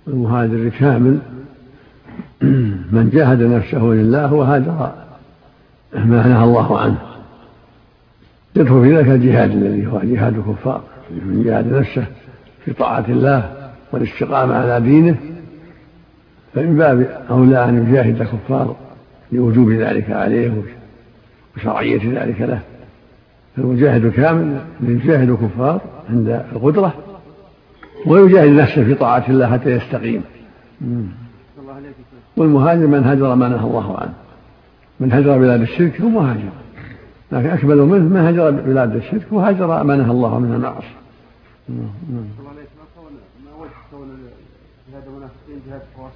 المهاجر كامل من جاهد نفسه لله وهاجر ما نهى الله عنه، يدخل في ذلك الجهاد الذي هو جهاد الكفار، من جاهد نفسه في طاعة الله والاستقامة على دينه، فمن باب أولى أن يجاهد الكفار لوجوب ذلك عليه وشرعية ذلك له. فالمجاهد كامل يجاهد الكفار عند القدرة ويجاهد نفسه في طاعة الله حتى يستقيم. والمهاجر من هجر ما نهى الله عنه، من هجر بلاد الشرك هو مهاجر، لكن أكمل منه من هجر بلاد الشرك وهجر ما نهى الله من المعاصي. ما وجه كون جهاد المنافقين جهاد الخواص